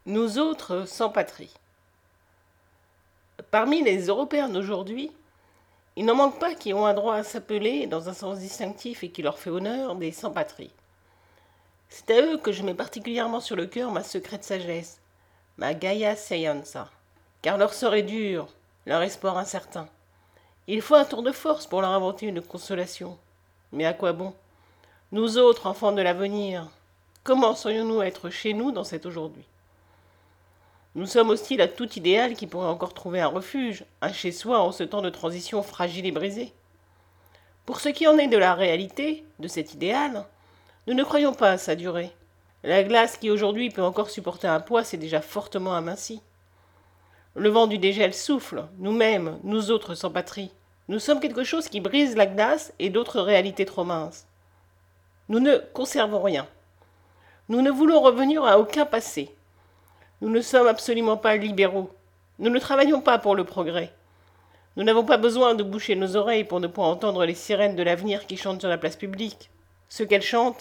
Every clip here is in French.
Nous autres sans patrie. Parmi les Européens d'aujourd'hui, il n'en manque pas qui ont un droit à s'appeler, dans un sens distinctif et qui leur fait honneur, des sans-patrie. C'est à eux que je mets particulièrement sur le cœur ma secrète sagesse, ma Gaia Scienza, car leur sort est dur, leur espoir incertain. Il faut un tour de force pour leur inventer une consolation. Mais à quoi bon? Nous autres, enfants de l'avenir, comment saurions-nous être chez nous dans cet aujourd'hui? Nous sommes hostiles à tout idéal qui pourrait encore trouver un refuge, un chez-soi en ce temps de transition fragile et brisé. Pour ce qui en est de la réalité, de cet idéal, nous ne croyons pas à sa durée. La glace qui aujourd'hui peut encore supporter un poids s'est déjà fortement amincie. Le vent du dégel souffle, nous-mêmes, nous autres sans patrie. Nous sommes quelque chose qui brise la glace et d'autres réalités trop minces. Nous ne conservons rien. Nous ne voulons revenir à aucun passé. Nous ne sommes absolument pas libéraux. Nous ne travaillons pas pour le progrès. Nous n'avons pas besoin de boucher nos oreilles pour ne point entendre les sirènes de l'avenir qui chantent sur la place publique. Ce qu'elles chantent,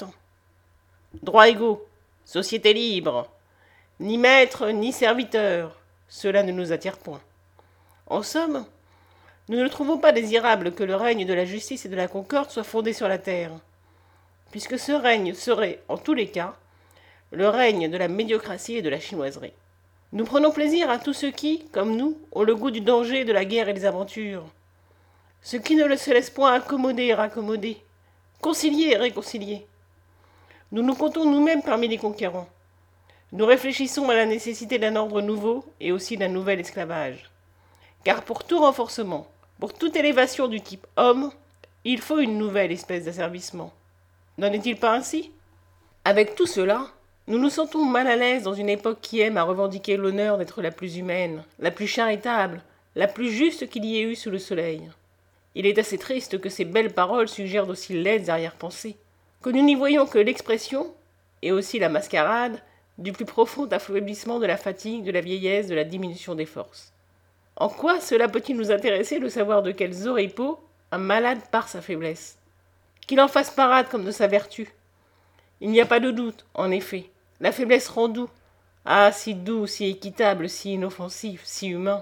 droits égaux, société libre, ni maître ni serviteur, cela ne nous attire point. En somme, nous ne trouvons pas désirable que le règne de la justice et de la concorde soit fondé sur la terre, puisque ce règne serait, en tous les cas, le règne de la médiocratie et de la chinoiserie. Nous prenons plaisir à tous ceux qui, comme nous, ont le goût du danger, de la guerre et des aventures. Ceux qui ne se laissent point accommoder et raccommoder, concilier et réconcilier. Nous nous comptons nous-mêmes parmi les conquérants. Nous réfléchissons à la nécessité d'un ordre nouveau et aussi d'un nouvel esclavage. Car pour tout renforcement, pour toute élévation du type homme, il faut une nouvelle espèce d'asservissement. N'en est-il pas ainsi? Avec tout cela, nous nous sentons mal à l'aise dans une époque qui aime à revendiquer l'honneur d'être la plus humaine, la plus charitable, la plus juste qu'il y ait eu sous le soleil. Il est assez triste que ces belles paroles suggèrent d'aussi laides arrière-pensées, que nous n'y voyons que l'expression, et aussi la mascarade, du plus profond affaiblissement de la fatigue, de la vieillesse, de la diminution des forces. En quoi cela peut-il nous intéresser de savoir de quels oripeaux un malade part sa faiblesse? Qu'il en fasse parade comme de sa vertu. Il n'y a pas de doute, en effet. La faiblesse rend doux. Ah, si doux, si équitable, si inoffensif, si humain.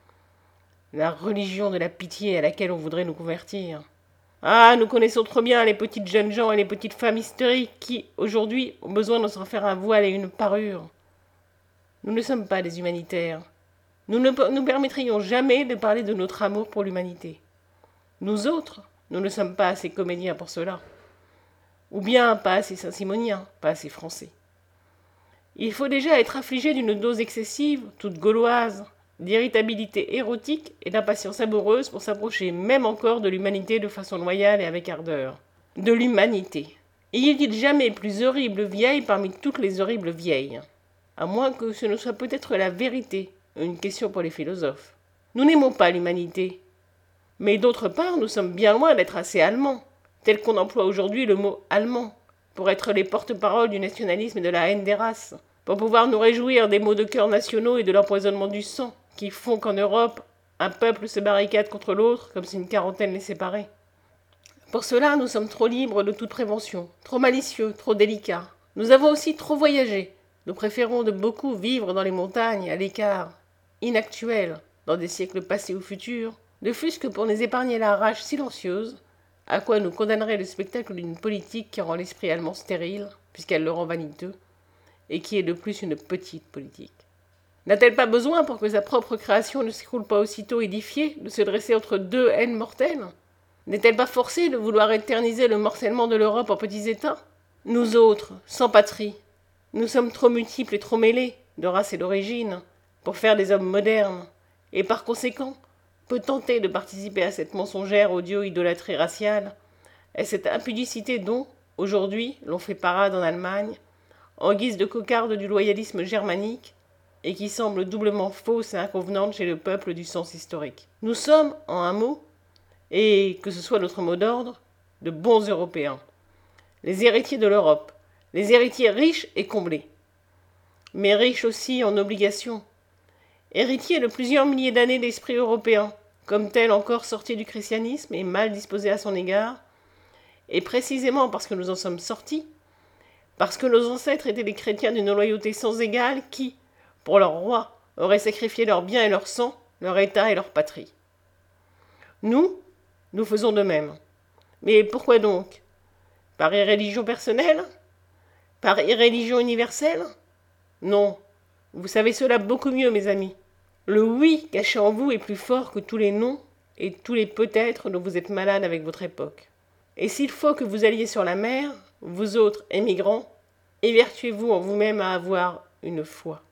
La religion de la pitié à laquelle on voudrait nous convertir. Ah, nous connaissons trop bien les petites jeunes gens et les petites femmes hystériques qui, aujourd'hui, ont besoin de s'en faire un voile et une parure. Nous ne sommes pas des humanitaires. Nous ne nous permettrions jamais de parler de notre amour pour l'humanité. Nous autres, nous ne sommes pas assez comédiens pour cela. Ou bien pas assez saint-simoniens, pas assez français. Il faut déjà être affligé d'une dose excessive, toute gauloise, d'irritabilité érotique et d'impatience amoureuse pour s'approcher même encore de l'humanité de façon loyale et avec ardeur. De l'humanité. Y a-t-il jamais plus horrible vieille parmi toutes les horribles vieilles? À moins que ce ne soit peut-être la vérité, une question pour les philosophes. Nous n'aimons pas l'humanité. Mais d'autre part, nous sommes bien loin d'être assez allemands, tel qu'on emploie aujourd'hui le mot allemand, pour être les porte-paroles du nationalisme et de la haine des races, pour pouvoir nous réjouir des maux de cœur nationaux et de l'empoisonnement du sang, qui font qu'en Europe, un peuple se barricade contre l'autre comme si une quarantaine les séparait. Pour cela, nous sommes trop libres de toute prévention, trop malicieux, trop délicats. Nous avons aussi trop voyagé. Nous préférons de beaucoup vivre dans les montagnes, à l'écart, inactuels, dans des siècles passés ou futurs, ne fût-ce que pour nous épargner la rage silencieuse, à quoi nous condamnerait le spectacle d'une politique qui rend l'esprit allemand stérile, puisqu'elle le rend vaniteux, et qui est de plus une petite politique. N'a-t-elle pas besoin, pour que sa propre création ne s'écroule pas aussitôt édifiée, de se dresser entre deux haines mortelles? N'est-elle pas forcée de vouloir éterniser le morcellement de l'Europe en petits États? Nous autres, sans patrie, nous sommes trop multiples et trop mêlés, de race et d'origine, pour faire des hommes modernes, et par conséquent, peut tenter de participer à cette mensongère odio-idolâtrie raciale, et cette impudicité dont, aujourd'hui, l'on fait parade en Allemagne, en guise de cocarde du loyalisme germanique, et qui semble doublement fausse et inconvenante chez le peuple du sens historique. Nous sommes, en un mot, et que ce soit notre mot d'ordre, de bons Européens, les héritiers de l'Europe, les héritiers riches et comblés, mais riches aussi en obligations, héritiers de plusieurs milliers d'années d'esprit européen, comme tel encore sorti du christianisme et mal disposé à son égard, et précisément parce que nous en sommes sortis, parce que nos ancêtres étaient des chrétiens d'une loyauté sans égale qui, pour leur roi, auraient sacrifié leurs biens et leur sang, leur état et leur patrie. Nous faisons de même. Mais pourquoi donc? Par irréligion personnelle? Par irréligion universelle? Non. Vous savez cela beaucoup mieux, mes amis. Le oui caché en vous est plus fort que tous les non et tous les peut-être dont vous êtes malade avec votre époque. Et s'il faut que vous alliez sur la mer, vous autres émigrants, évertuez-vous en vous-même à avoir une foi.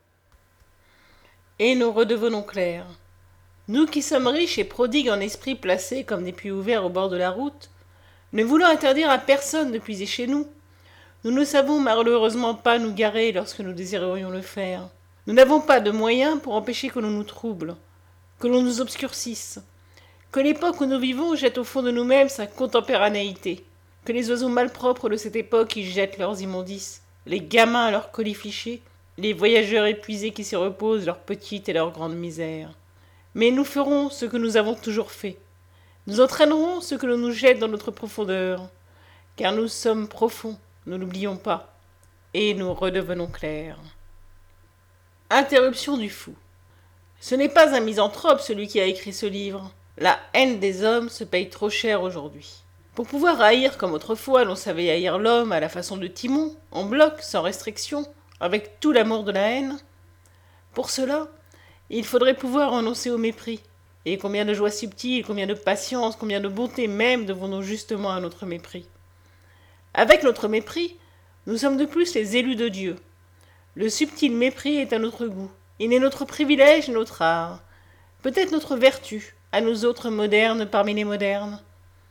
Et nous redevenons clairs. Nous qui sommes riches et prodigues en esprit placés comme des puits ouverts au bord de la route, ne voulons interdire à personne de puiser chez nous. Nous ne savons malheureusement pas nous garer lorsque nous désirerions le faire. Nous n'avons pas de moyens pour empêcher que l'on nous trouble, que l'on nous obscurcisse, que l'époque où nous vivons jette au fond de nous-mêmes sa contemporanéité, que les oiseaux malpropres de cette époque y jettent leurs immondices, les gamins à leurs colifichés, les voyageurs épuisés qui s'y reposent leurs petites et leurs grandes misères. Mais nous ferons ce que nous avons toujours fait. Nous entraînerons ce que l'on nous jette dans notre profondeur, car nous sommes profonds, ne l'oublions pas, et nous redevenons clairs. Interruption du fou. Ce n'est pas un misanthrope celui qui a écrit ce livre. La haine des hommes se paye trop cher aujourd'hui. Pour pouvoir haïr comme autrefois l'on savait haïr l'homme à la façon de Timon, en bloc, sans restriction, avec tout l'amour de la haine, pour cela, il faudrait pouvoir renoncer au mépris. Et combien de joie subtile, combien de patience, combien de bonté même devons-nous justement à notre mépris. Avec notre mépris, nous sommes de plus les élus de Dieu. Le subtil mépris est à notre goût. Il est notre privilège, notre art. Peut-être notre vertu, à nous autres modernes parmi les modernes.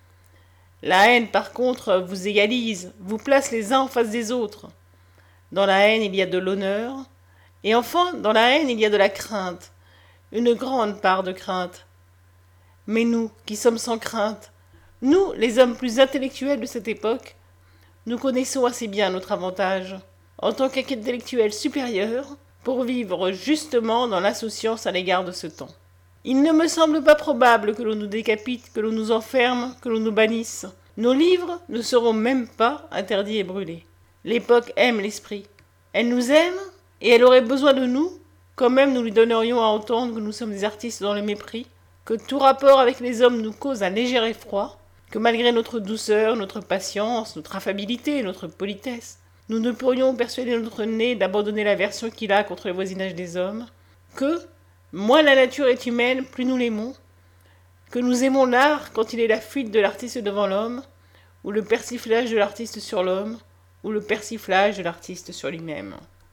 La haine, par contre, vous égalise, vous place les uns en face des autres. Dans la haine, il y a de l'honneur. Et enfin, dans la haine, il y a de la crainte. Une grande part de crainte. Mais nous, qui sommes sans crainte, nous, les hommes plus intellectuels de cette époque, nous connaissons assez bien notre avantage, en tant qu'intellectuels supérieurs, pour vivre justement dans l'insouciance à l'égard de ce temps. Il ne me semble pas probable que l'on nous décapite, que l'on nous enferme, que l'on nous bannisse. Nos livres ne seront même pas interdits et brûlés. L'époque aime l'esprit. Elle nous aime, et elle aurait besoin de nous, quand même nous lui donnerions à entendre que nous sommes des artistes dans le mépris, que tout rapport avec les hommes nous cause un léger effroi, que malgré notre douceur, notre patience, notre affabilité, notre politesse, nous ne pourrions persuader notre nez d'abandonner l'aversion qu'il a contre le voisinage des hommes, que, moins la nature est humaine, plus nous l'aimons, que nous aimons l'art quand il est la fuite de l'artiste devant l'homme, ou le persiflage de l'artiste sur l'homme, ou le persiflage de l'artiste sur lui-même.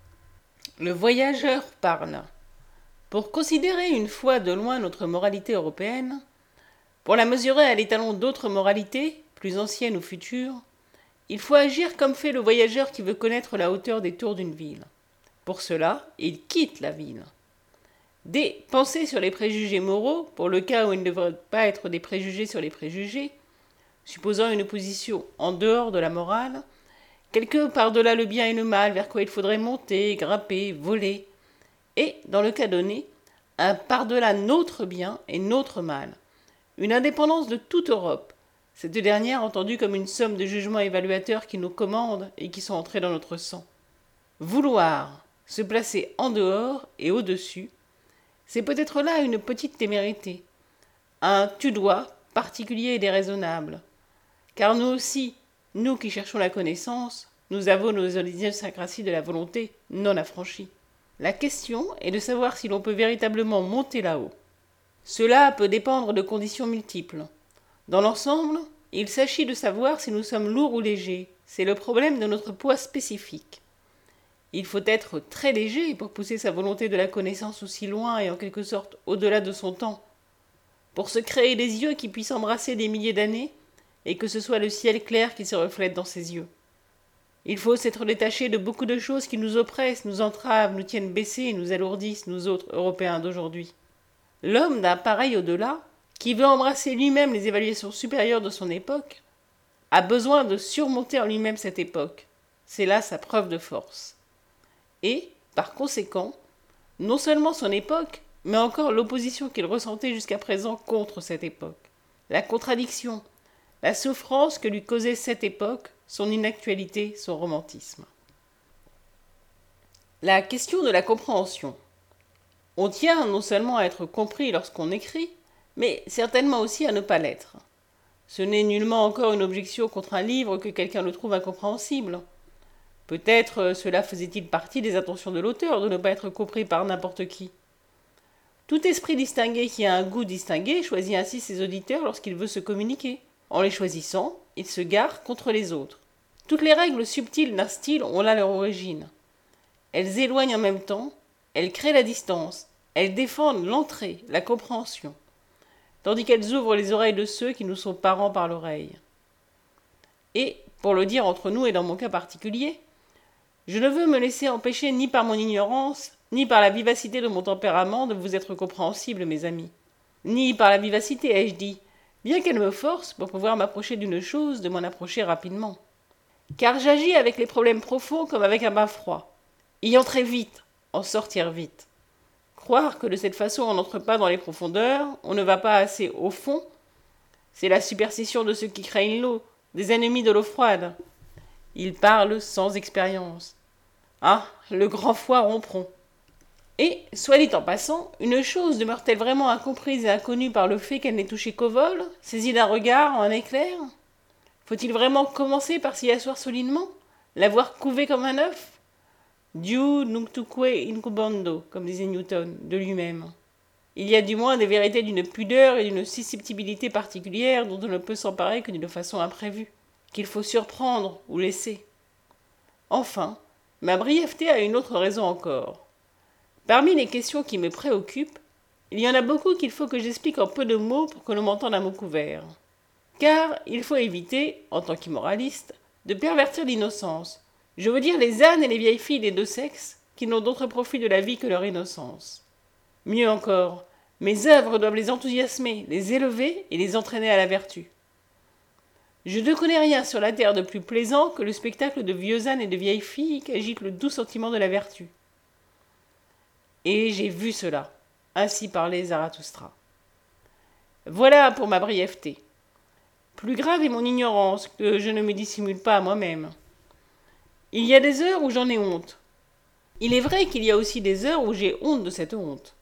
Le voyageur parle. Pour considérer une fois de loin notre moralité européenne, pour la mesurer à l'étalon d'autres moralités, plus anciennes ou futures, il faut agir comme fait le voyageur qui veut connaître la hauteur des tours d'une ville. Pour cela, il quitte la ville. Des pensées sur les préjugés moraux, pour le cas où il ne devrait pas être des préjugés sur les préjugés, supposant une position en dehors de la morale, quelque par-delà le bien et le mal vers quoi il faudrait monter, grimper, voler, et, dans le cas donné, un par-delà notre bien et notre mal, une indépendance de toute Europe, cette dernière entendue comme une somme de jugements évaluateurs qui nous commandent et qui sont entrés dans notre sang. Vouloir se placer en dehors et au-dessus, c'est peut-être là une petite témérité, un tu dois particulier et déraisonnable, car nous aussi, nous qui cherchons la connaissance, nous avons nos idiosyncrasies de la volonté non affranchie. La question est de savoir si l'on peut véritablement monter là-haut. Cela peut dépendre de conditions multiples. Dans l'ensemble, il s'agit de savoir si nous sommes lourds ou légers. C'est le problème de notre poids spécifique. Il faut être très léger pour pousser sa volonté de la connaissance aussi loin et en quelque sorte au-delà de son temps. Pour se créer des yeux qui puissent embrasser des milliers d'années et que ce soit le ciel clair qui se reflète dans ses yeux. Il faut s'être détaché de beaucoup de choses qui nous oppressent, nous entravent, nous tiennent baissés et nous alourdissent, nous autres Européens d'aujourd'hui. L'homme d'un pareil au-delà, qui veut embrasser lui-même les évaluations supérieures de son époque, a besoin de surmonter en lui-même cette époque. C'est là sa preuve de force. Et, par conséquent, non seulement son époque, mais encore l'opposition qu'il ressentait jusqu'à présent contre cette époque. La contradiction, la souffrance que lui causait cette époque, son inactualité, son romantisme. La question de la compréhension. On tient non seulement à être compris lorsqu'on écrit, mais certainement aussi à ne pas l'être. Ce n'est nullement encore une objection contre un livre que quelqu'un le trouve incompréhensible. Peut-être cela faisait-il partie des intentions de l'auteur de ne pas être compris par n'importe qui. Tout esprit distingué qui a un goût distingué choisit ainsi ses auditeurs lorsqu'il veut se communiquer. En les choisissant, il se gare contre les autres. Toutes les règles subtiles d'un style ont là leur origine. Elles éloignent en même temps, elles créent la distance, elles défendent l'entrée, la compréhension, tandis qu'elles ouvrent les oreilles de ceux qui nous sont parents par l'oreille. Et, pour le dire entre nous et dans mon cas particulier, je ne veux me laisser empêcher ni par mon ignorance, ni par la vivacité de mon tempérament de vous être compréhensible, mes amis. Ni par la vivacité, ai-je dit, bien qu'elle me force, pour pouvoir m'approcher d'une chose, de m'en approcher rapidement. Car j'agis avec les problèmes profonds comme avec un bain froid. Y entrer vite, en sortir vite. Croire que de cette façon on n'entre pas dans les profondeurs, on ne va pas assez au fond, c'est la superstition de ceux qui craignent l'eau, des ennemis de l'eau froide. Ils parlent sans expérience. Ah, le grand foie rompront. Et, soit dit en passant, une chose demeure-t-elle vraiment incomprise et inconnue par le fait qu'elle n'ait touché qu'au vol, saisie d'un regard, en un éclair? Faut-il vraiment commencer par s'y asseoir solidement, l'avoir couvé comme un œuf? Diu nunctuque incubando, comme disait Newton, de lui-même. Il y a du moins des vérités d'une pudeur et d'une susceptibilité particulière dont on ne peut s'emparer que d'une façon imprévue, qu'il faut surprendre ou laisser. Enfin, ma brièveté a une autre raison encore. Parmi les questions qui me préoccupent, il y en a beaucoup qu'il faut que j'explique en peu de mots pour que l'on m'entende à mot couvert. Car il faut éviter, en tant qu'immoraliste, de pervertir l'innocence. Je veux dire les ânes et les vieilles filles des deux sexes, qui n'ont d'autre profit de la vie que leur innocence. Mieux encore, mes œuvres doivent les enthousiasmer, les élever et les entraîner à la vertu. Je ne connais rien sur la terre de plus plaisant que le spectacle de vieux ânes et de vieilles filles qu'agite le doux sentiment de la vertu. Et j'ai vu cela. Ainsi parlait Zarathustra. Voilà pour ma brièveté. Plus grave est mon ignorance, que je ne me dissimule pas à moi-même. Il y a des heures où j'en ai honte. Il est vrai qu'il y a aussi des heures où j'ai honte de cette honte.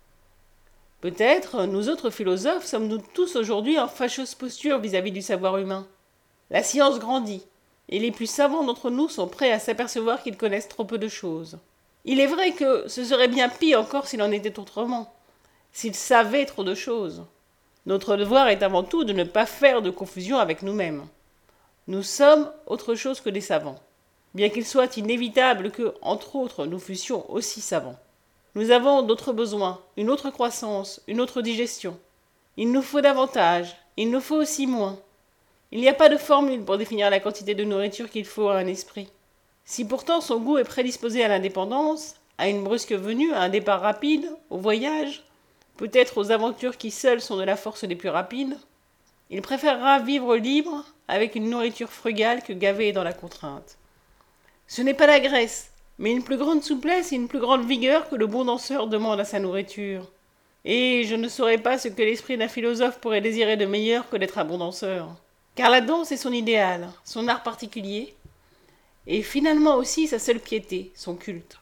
Peut-être, nous autres philosophes sommes-nous tous aujourd'hui en fâcheuse posture vis-à-vis du savoir humain. La science grandit, et les plus savants d'entre nous sont prêts à s'apercevoir qu'ils connaissent trop peu de choses. Il est vrai que ce serait bien pis encore s'il en était autrement, s'ils savaient trop de choses. Notre devoir est avant tout de ne pas faire de confusion avec nous-mêmes. Nous sommes autre chose que des savants, bien qu'il soit inévitable que, entre autres, nous fussions aussi savants. Nous avons d'autres besoins, une autre croissance, une autre digestion. Il nous faut davantage, il nous faut aussi moins. Il n'y a pas de formule pour définir la quantité de nourriture qu'il faut à un esprit. Si pourtant son goût est prédisposé à l'indépendance, à une brusque venue, à un départ rapide, au voyage, peut-être aux aventures qui seules sont de la force des plus rapides, il préférera vivre libre avec une nourriture frugale que gavé dans la contrainte. Ce n'est pas la graisse, mais une plus grande souplesse et une plus grande vigueur que le bon danseur demande à sa nourriture. Et je ne saurais pas ce que l'esprit d'un philosophe pourrait désirer de meilleur que d'être un bon danseur. Car la danse est son idéal, son art particulier, et finalement aussi sa seule piété, son culte.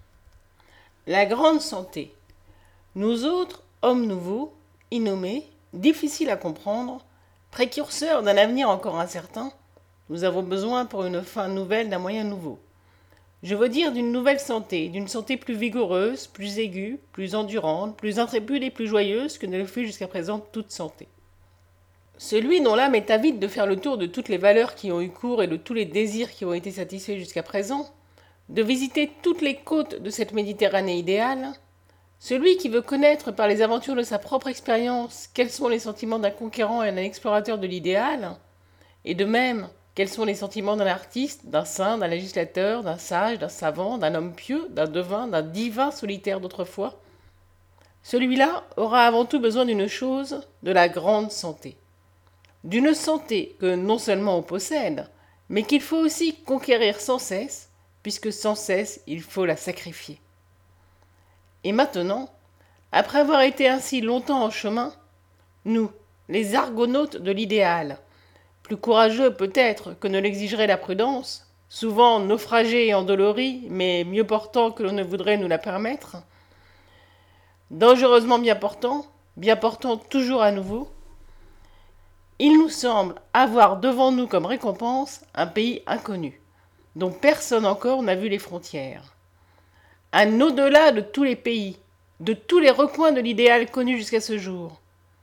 La grande santé. Nous autres, hommes nouveaux, innommés, difficiles à comprendre, précurseurs d'un avenir encore incertain, nous avons besoin pour une fin nouvelle d'un moyen nouveau. Je veux dire d'une nouvelle santé, d'une santé plus vigoureuse, plus aiguë, plus endurante, plus intrépide et plus joyeuse que ne le fut jusqu'à présent toute santé. Celui dont l'âme est avide de faire le tour de toutes les valeurs qui ont eu cours et de tous les désirs qui ont été satisfaits jusqu'à présent, de visiter toutes les côtes de cette Méditerranée idéale, celui qui veut connaître par les aventures de sa propre expérience quels sont les sentiments d'un conquérant et d'un explorateur de l'idéal, et de même quels sont les sentiments d'un artiste, d'un saint, d'un législateur, d'un sage, d'un savant, d'un homme pieux, d'un devin, d'un divin solitaire d'autrefois, celui-là aura avant tout besoin d'une chose, de la grande santé. D'une santé que non seulement on possède, mais qu'il faut aussi conquérir sans cesse, puisque sans cesse il faut la sacrifier. Et maintenant, après avoir été ainsi longtemps en chemin, nous, les argonautes de l'idéal, plus courageux peut-être que ne l'exigerait la prudence, souvent naufragés et endoloris, mais mieux portants que l'on ne voudrait nous la permettre, dangereusement bien portant toujours à nouveau, il nous semble avoir devant nous comme récompense un pays inconnu, dont personne encore n'a vu les frontières. Un au-delà de tous les pays, de tous les recoins de l'idéal connu jusqu'à ce jour.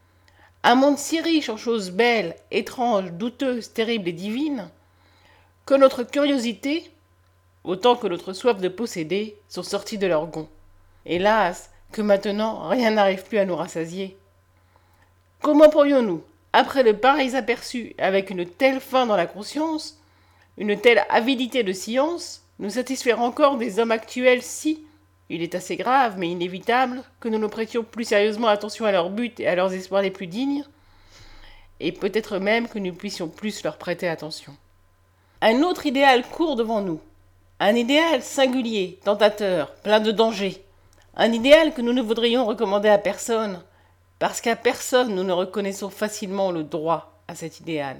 Un monde si riche en choses belles, étranges, douteuses, terribles et divines, que notre curiosité, autant que notre soif de posséder, sont sortis de leur gonds. Hélas, que maintenant rien n'arrive plus à nous rassasier. Comment pourrions-nous, après de pareils aperçus, avec une telle faim dans la conscience, une telle avidité de science, nous satisfaire encore des hommes actuels si, il est assez grave mais inévitable, que nous nous prêtions plus sérieusement attention à leurs buts et à leurs espoirs les plus dignes, et peut-être même que nous puissions plus leur prêter attention. Un autre idéal court devant nous, un idéal singulier, tentateur, plein de dangers, un idéal que nous ne voudrions recommander à personne, parce qu'à personne nous ne reconnaissons facilement le droit à cet idéal.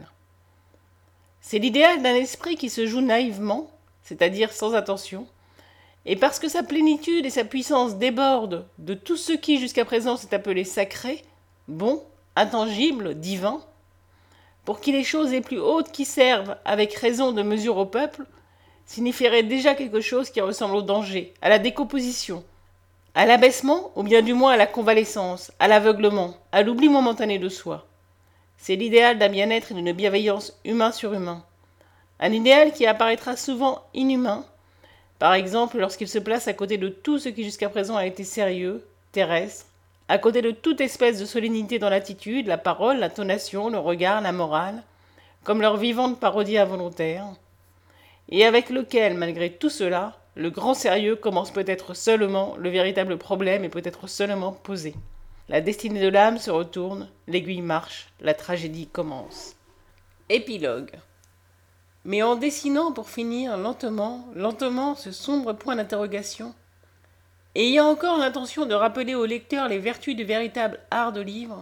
C'est l'idéal d'un esprit qui se joue naïvement, c'est-à-dire sans attention, et parce que sa plénitude et sa puissance débordent de tout ce qui jusqu'à présent s'est appelé sacré, bon, intangible, divin, pour qui les choses les plus hautes qui servent avec raison de mesure au peuple signifieraient déjà quelque chose qui ressemble au danger, à la décomposition, à l'abaissement, ou bien du moins à la convalescence, à l'aveuglement, à l'oubli momentané de soi. C'est l'idéal d'un bien-être et d'une bienveillance humain sur humain. Un idéal qui apparaîtra souvent inhumain, par exemple lorsqu'il se place à côté de tout ce qui jusqu'à présent a été sérieux, terrestre, à côté de toute espèce de solennité dans l'attitude, la parole, l'intonation, le regard, la morale, comme leur vivante parodie involontaire, et avec lequel, malgré tout cela, le grand sérieux commence peut-être seulement, le véritable problème est peut-être seulement posé. La destinée de l'âme se retourne, l'aiguille marche, la tragédie commence. Épilogue. Mais en dessinant pour finir lentement, lentement ce sombre point d'interrogation, ayant encore l'intention de rappeler au lecteur les vertus du véritable art de livre,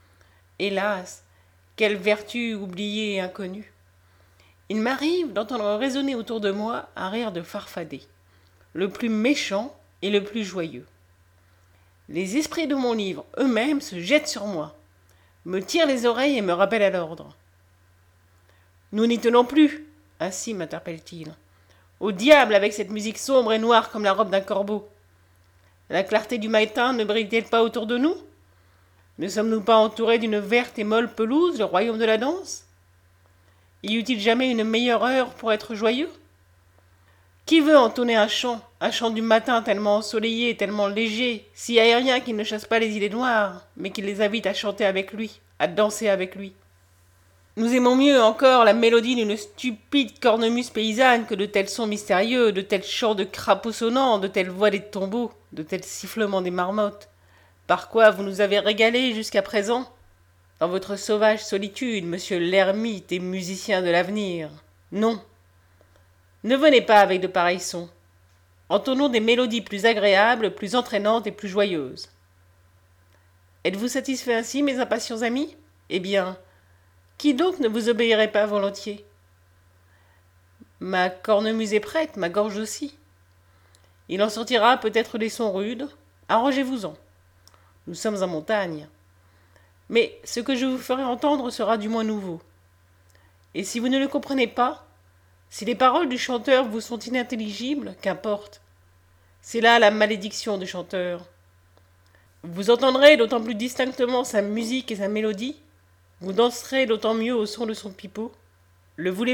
hélas, quelle vertu oubliée et inconnue, il m'arrive d'entendre résonner autour de moi un rire de farfadet, le plus méchant et le plus joyeux. Les esprits de mon livre eux-mêmes se jettent sur moi, me tirent les oreilles et me rappellent à l'ordre. « Nous n'y tenons plus !» ainsi m'interpelle-t-il. « Au diable avec cette musique sombre et noire comme la robe d'un corbeau ! La clarté du matin ne brille-t-elle pas autour de nous? Ne sommes-nous pas entourés d'une verte et molle pelouse, le royaume de la danse? Y eut-il jamais une meilleure heure pour être joyeux? Qui veut entonner un chant du matin tellement ensoleillé et tellement léger, si aérien qu'il ne chasse pas les idées noires, mais qu'il les invite à chanter avec lui, à danser avec lui? Nous aimons mieux encore la mélodie d'une stupide cornemuse paysanne que de tels sons mystérieux, de tels chants de crapauds sonnants, de telles voix des tombeaux, de tels sifflements des marmottes. Par quoi vous nous avez régalés jusqu'à présent, dans votre sauvage solitude, monsieur l'ermite et musicien de l'avenir. Non. Ne venez pas avec de pareils sons. Entonnons des mélodies plus agréables, plus entraînantes et plus joyeuses. Êtes-vous satisfaits ainsi, mes impatients amis? Eh bien, qui donc ne vous obéirait pas volontiers? Ma cornemuse est prête, ma gorge aussi. Il en sortira peut-être des sons rudes. Arrangez-vous-en. Nous sommes en montagne. Mais ce que je vous ferai entendre sera du moins nouveau. Et si vous ne le comprenez pas, si les paroles du chanteur vous sont inintelligibles, qu'importe. C'est là la malédiction du chanteur. Vous entendrez d'autant plus distinctement sa musique et sa mélodie, vous danserez d'autant mieux au son de son pipeau. Le voulez-vous ?